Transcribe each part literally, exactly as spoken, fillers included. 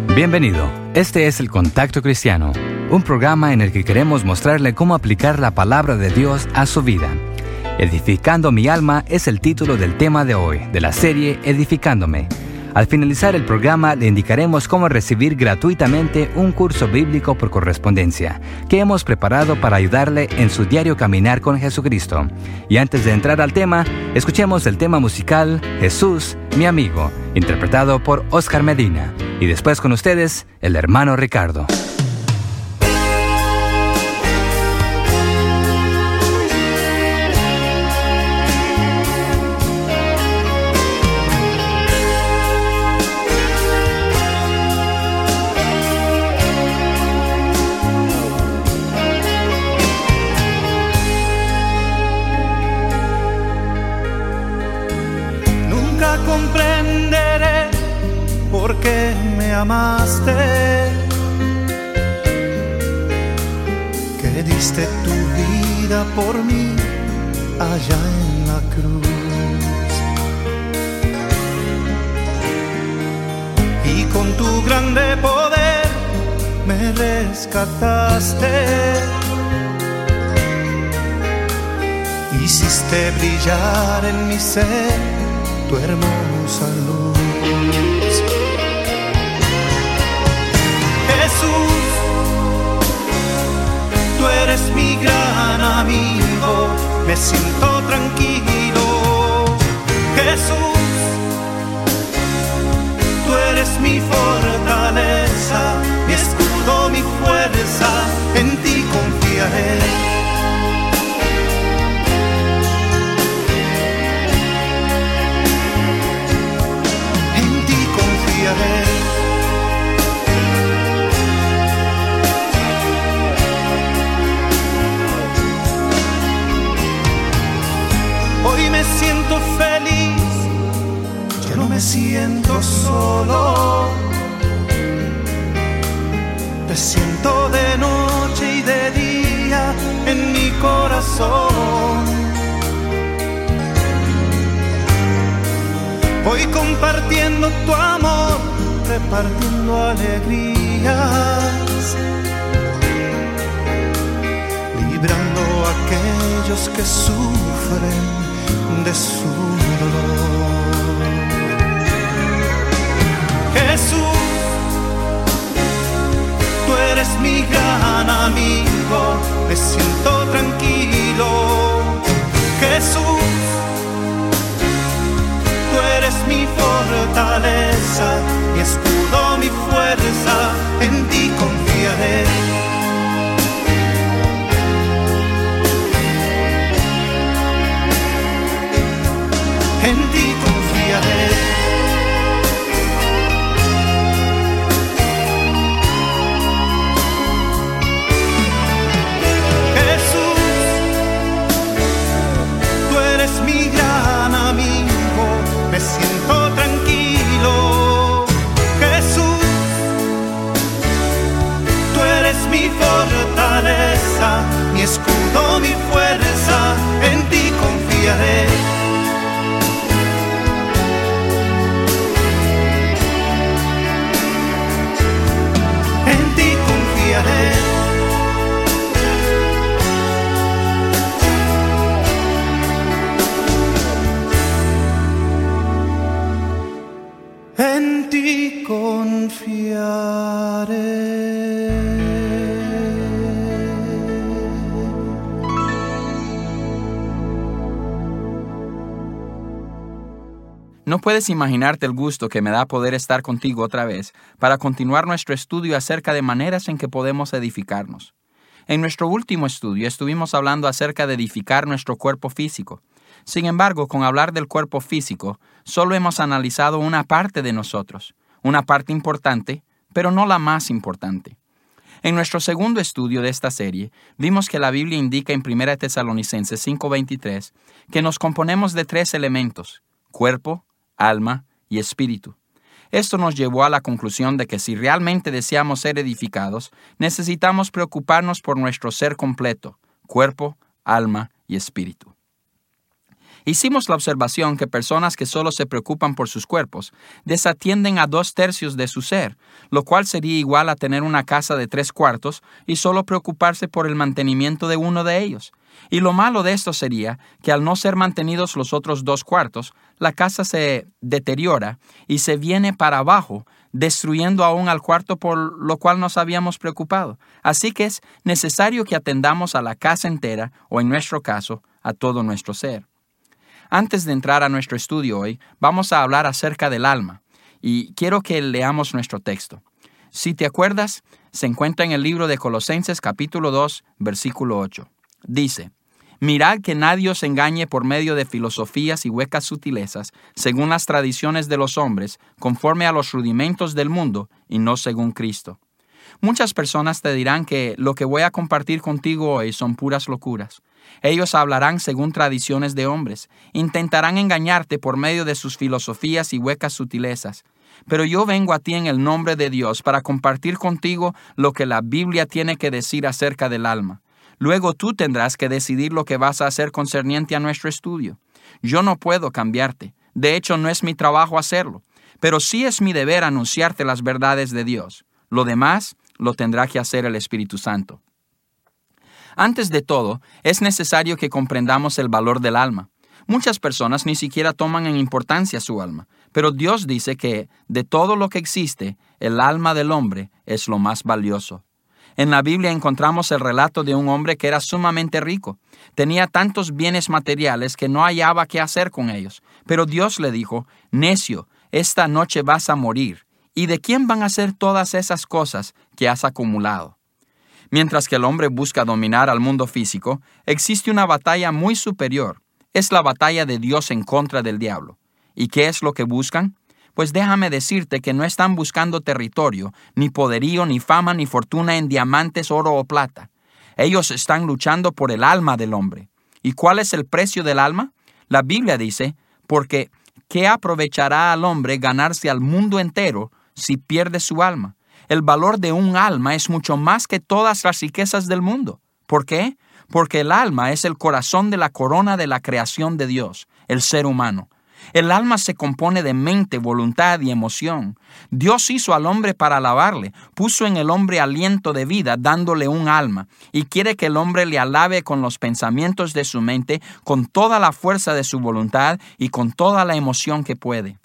Bienvenido. Este es El Contacto Cristiano, un programa en el que queremos mostrarle cómo aplicar la palabra de Dios a su vida. Edificando mi alma es el título del tema de hoy, de la serie Edificándome. Al finalizar el programa le indicaremos cómo recibir gratuitamente un curso bíblico por correspondencia que hemos preparado para ayudarle en su diario caminar con Jesucristo. Y antes de entrar al tema, escuchemos el tema musical Jesús, mi amigo, interpretado por Oscar Medina. Y después con ustedes, el hermano Ricardo. Comprenderé por qué me amaste, que diste tu vida por mí allá en la cruz, y con tu grande poder me rescataste, hiciste brillar en mi ser tu hermosa luz. Jesús, tú eres mi gran amigo, me siento tranquilo. Jesús, tú eres mi fortaleza, mi escudo, mi fuerza, en ti confiaré. Hoy me siento feliz, ya no me siento solo. Te siento de noche y de día en mi corazón. Voy compartiendo tu amor, repartiendo alegrías, librando a aquellos que sufren de su dolor. Jesús, tú eres mi gran amigo, me siento tranquilo. Jesús, tú eres mi fortaleza, mi escudo, mi fuerza, en ti confiaré. En ti confiaré. Jesús, tú eres mi gran amigo, me siento tranquilo. Jesús, tú eres mi fortaleza, mi escudo, mi fuerza, en ti confiaré. En ti confiaré. No puedes imaginarte el gusto que me da poder estar contigo otra vez para continuar nuestro estudio acerca de maneras en que podemos edificarnos. En nuestro último estudio estuvimos hablando acerca de edificar nuestro cuerpo físico. Sin embargo, con hablar del cuerpo físico, solo hemos analizado una parte de nosotros, una parte importante, pero no la más importante. En nuestro segundo estudio de esta serie, vimos que la Biblia indica en primera Tesalonicenses cinco veintitrés que nos componemos de tres elementos: cuerpo, alma y espíritu. Esto nos llevó a la conclusión de que si realmente deseamos ser edificados, necesitamos preocuparnos por nuestro ser completo, cuerpo, alma y espíritu. Hicimos la observación que personas que solo se preocupan por sus cuerpos desatienden a dos tercios de su ser, lo cual sería igual a tener una casa de tres cuartos y solo preocuparse por el mantenimiento de uno de ellos. Y lo malo de esto sería que al no ser mantenidos los otros dos cuartos, la casa se deteriora y se viene para abajo, destruyendo aún al cuarto por lo cual nos habíamos preocupado. Así que es necesario que atendamos a la casa entera, o en nuestro caso, a todo nuestro ser. Antes de entrar a nuestro estudio hoy, vamos a hablar acerca del alma, y quiero que leamos nuestro texto. Si te acuerdas, se encuentra en el libro de Colosenses capítulo dos, versículo ocho. Dice: Mirad que nadie os engañe por medio de filosofías y huecas sutilezas, según las tradiciones de los hombres, conforme a los rudimentos del mundo, y no según Cristo. Muchas personas te dirán que lo que voy a compartir contigo hoy son puras locuras. Ellos hablarán según tradiciones de hombres, intentarán engañarte por medio de sus filosofías y huecas sutilezas. Pero yo vengo a ti en el nombre de Dios para compartir contigo lo que la Biblia tiene que decir acerca del alma. Luego tú tendrás que decidir lo que vas a hacer concerniente a nuestro estudio. Yo no puedo cambiarte. De hecho, no es mi trabajo hacerlo. Pero sí es mi deber anunciarte las verdades de Dios. Lo demás lo tendrá que hacer el Espíritu Santo. Antes de todo, es necesario que comprendamos el valor del alma. Muchas personas ni siquiera toman en importancia su alma, pero Dios dice que, de todo lo que existe, el alma del hombre es lo más valioso. En la Biblia encontramos el relato de un hombre que era sumamente rico. Tenía tantos bienes materiales que no hallaba qué hacer con ellos. Pero Dios le dijo: «Necio, esta noche vas a morir. ¿Y de quién van a ser todas esas cosas que has acumulado?». Mientras que el hombre busca dominar al mundo físico, existe una batalla muy superior. Es la batalla de Dios en contra del diablo. ¿Y qué es lo que buscan? Pues déjame decirte que no están buscando territorio, ni poderío, ni fama, ni fortuna en diamantes, oro o plata. Ellos están luchando por el alma del hombre. ¿Y cuál es el precio del alma? La Biblia dice: porque ¿qué aprovechará al hombre ganarse al mundo entero si pierde su alma? El valor de un alma es mucho más que todas las riquezas del mundo. ¿Por qué? Porque el alma es el corazón de la corona de la creación de Dios, el ser humano. El alma se compone de mente, voluntad y emoción. Dios hizo al hombre para alabarle, puso en el hombre aliento de vida dándole un alma, y quiere que el hombre le alabe con los pensamientos de su mente, con toda la fuerza de su voluntad y con toda la emoción que puede.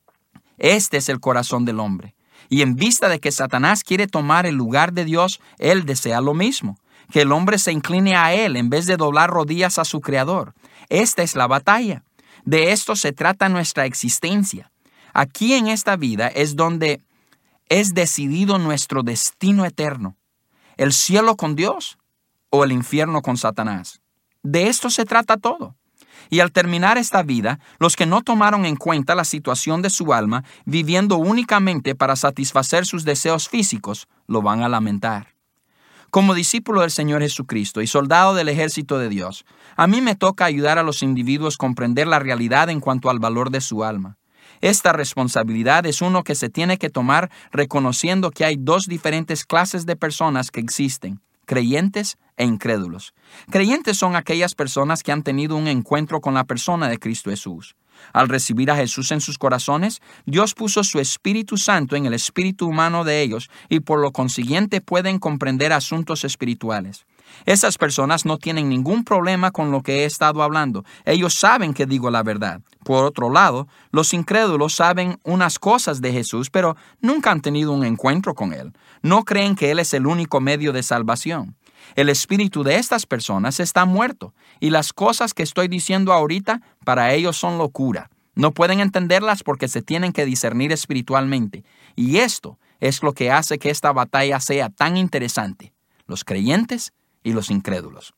Este es el corazón del hombre. Y en vista de que Satanás quiere tomar el lugar de Dios, él desea lo mismo, que el hombre se incline a él en vez de doblar rodillas a su Creador. Esta es la batalla. De esto se trata nuestra existencia. Aquí en esta vida es donde es decidido nuestro destino eterno. ¿El cielo con Dios o el infierno con Satanás? De esto se trata todo. Y al terminar esta vida, los que no tomaron en cuenta la situación de su alma, viviendo únicamente para satisfacer sus deseos físicos, lo van a lamentar. Como discípulo del Señor Jesucristo y soldado del ejército de Dios, a mí me toca ayudar a los individuos a comprender la realidad en cuanto al valor de su alma. Esta responsabilidad es uno que se tiene que tomar reconociendo que hay dos diferentes clases de personas que existen: creyentes e incrédulos. Creyentes son aquellas personas que han tenido un encuentro con la persona de Cristo Jesús. Al recibir a Jesús en sus corazones, Dios puso su Espíritu Santo en el espíritu humano de ellos y por lo consiguiente pueden comprender asuntos espirituales. Esas personas no tienen ningún problema con lo que he estado hablando. Ellos saben que digo la verdad. Por otro lado, los incrédulos saben unas cosas de Jesús, pero nunca han tenido un encuentro con Él. No creen que Él es el único medio de salvación. El espíritu de estas personas está muerto, y las cosas que estoy diciendo ahorita para ellos son locura. No pueden entenderlas porque se tienen que discernir espiritualmente. Y esto es lo que hace que esta batalla sea tan interesante. Los creyentes y los incrédulos.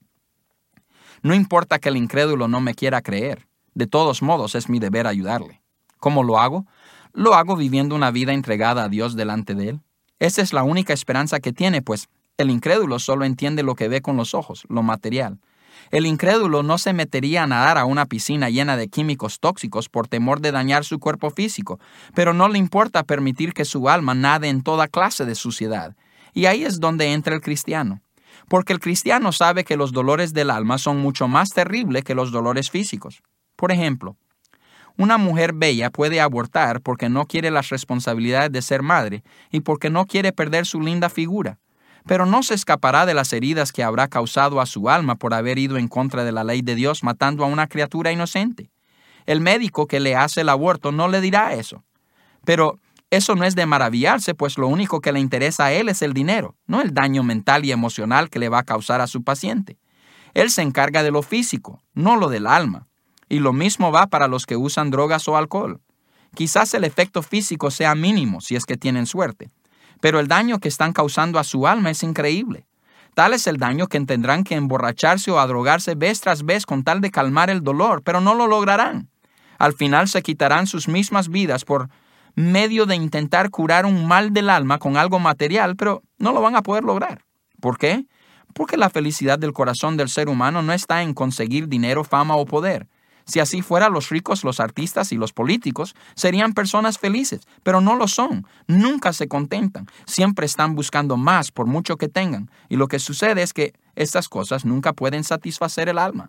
No importa que el incrédulo no me quiera creer. De todos modos, es mi deber ayudarle. ¿Cómo lo hago? Lo hago viviendo una vida entregada a Dios delante de Él. Esa es la única esperanza que tiene, pues el incrédulo solo entiende lo que ve con los ojos, lo material. El incrédulo no se metería a nadar a una piscina llena de químicos tóxicos por temor de dañar su cuerpo físico, pero no le importa permitir que su alma nade en toda clase de suciedad. Y ahí es donde entra el cristiano. Porque el cristiano sabe que los dolores del alma son mucho más terribles que los dolores físicos. Por ejemplo, una mujer bella puede abortar porque no quiere las responsabilidades de ser madre y porque no quiere perder su linda figura, pero no se escapará de las heridas que habrá causado a su alma por haber ido en contra de la ley de Dios matando a una criatura inocente. El médico que le hace el aborto no le dirá eso. Pero eso no es de maravillarse, pues lo único que le interesa a él es el dinero, no el daño mental y emocional que le va a causar a su paciente. Él se encarga de lo físico, no lo del alma. Y lo mismo va para los que usan drogas o alcohol. Quizás el efecto físico sea mínimo si es que tienen suerte, pero el daño que están causando a su alma es increíble. Tal es el daño que tendrán que emborracharse o a drogarse vez tras vez con tal de calmar el dolor, pero no lo lograrán. Al final se quitarán sus mismas vidas por medio de intentar curar un mal del alma con algo material, pero no lo van a poder lograr. ¿Por qué? Porque la felicidad del corazón del ser humano no está en conseguir dinero, fama o poder. Si así fuera, los ricos, los artistas y los políticos serían personas felices, pero no lo son. Nunca se contentan. Siempre están buscando más por mucho que tengan. Y lo que sucede es que estas cosas nunca pueden satisfacer el alma.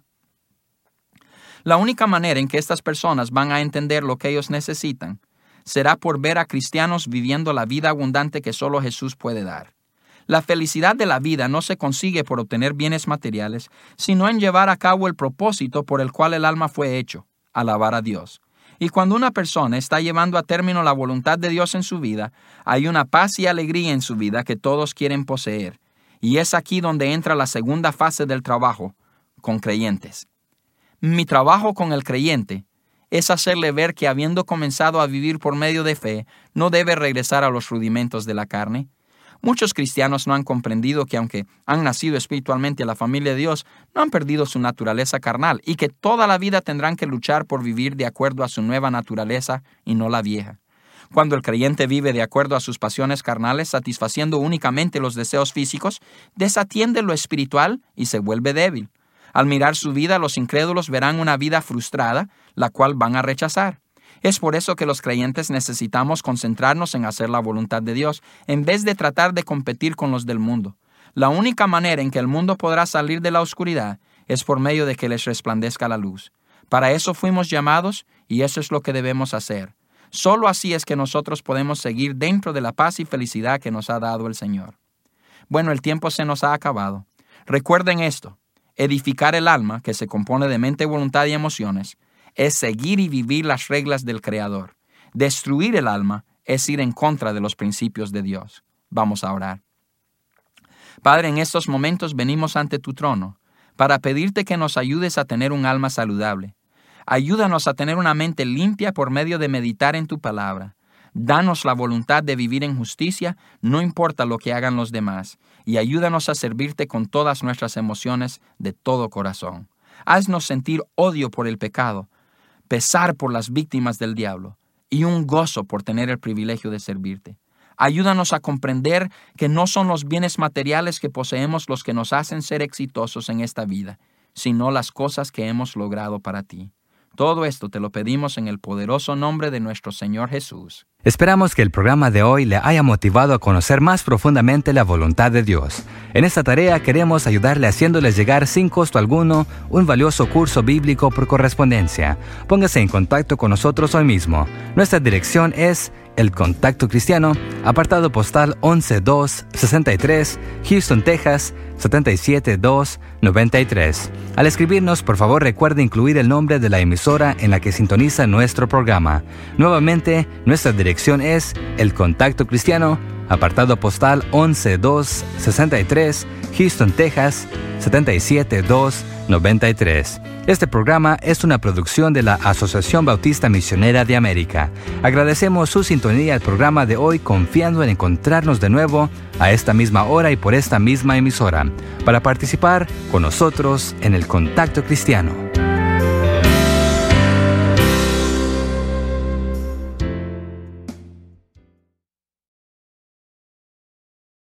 La única manera en que estas personas van a entender lo que ellos necesitan será por ver a cristianos viviendo la vida abundante que solo Jesús puede dar. La felicidad de la vida no se consigue por obtener bienes materiales, sino en llevar a cabo el propósito por el cual el alma fue hecho, alabar a Dios. Y cuando una persona está llevando a término la voluntad de Dios en su vida, hay una paz y alegría en su vida que todos quieren poseer. Y es aquí donde entra la segunda fase del trabajo, con creyentes. Mi trabajo con el creyente es hacerle ver que habiendo comenzado a vivir por medio de fe, no debe regresar a los rudimentos de la carne. Muchos cristianos no han comprendido que aunque han nacido espiritualmente a la familia de Dios, no han perdido su naturaleza carnal y que toda la vida tendrán que luchar por vivir de acuerdo a su nueva naturaleza y no la vieja. Cuando el creyente vive de acuerdo a sus pasiones carnales, satisfaciendo únicamente los deseos físicos, desatiende lo espiritual y se vuelve débil. Al mirar su vida, los incrédulos verán una vida frustrada, la cual van a rechazar. Es por eso que los creyentes necesitamos concentrarnos en hacer la voluntad de Dios, en vez de tratar de competir con los del mundo. La única manera en que el mundo podrá salir de la oscuridad es por medio de que les resplandezca la luz. Para eso fuimos llamados y eso es lo que debemos hacer. Solo así es que nosotros podemos seguir dentro de la paz y felicidad que nos ha dado el Señor. Bueno, el tiempo se nos ha acabado. Recuerden esto: edificar el alma, que se compone de mente, voluntad y emociones, es seguir y vivir las reglas del Creador. Destruir el alma es ir en contra de los principios de Dios. Vamos a orar. Padre, en estos momentos venimos ante tu trono para pedirte que nos ayudes a tener un alma saludable. Ayúdanos a tener una mente limpia por medio de meditar en tu palabra. Danos la voluntad de vivir en justicia, no importa lo que hagan los demás, y ayúdanos a servirte con todas nuestras emociones de todo corazón. Haznos sentir odio por el pecado, pesar por las víctimas del diablo y un gozo por tener el privilegio de servirte. Ayúdanos a comprender que no son los bienes materiales que poseemos los que nos hacen ser exitosos en esta vida, sino las cosas que hemos logrado para ti. Todo esto te lo pedimos en el poderoso nombre de nuestro Señor Jesús. Esperamos que el programa de hoy le haya motivado a conocer más profundamente la voluntad de Dios. En esta tarea queremos ayudarle haciéndoles llegar sin costo alguno un valioso curso bíblico por correspondencia. Póngase en contacto con nosotros hoy mismo. Nuestra dirección es El Contacto Cristiano, apartado postal once dos sesenta y tres, Houston, Texas, siete siete dos nueve tres. Al escribirnos, por favor recuerde incluir el nombre de la emisora en la que sintoniza nuestro programa. Nuevamente, nuestra dirección es El Contacto Cristiano, apartado postal once dos sesenta y tres, Houston, Texas, siete siete dos nueve tres. Este programa es una producción de la Asociación Bautista Misionera de América. Agradecemos su sintonía al programa de hoy, confiando en encontrarnos de nuevo a esta misma hora y por esta misma emisora, para participar con nosotros en el Contacto Cristiano.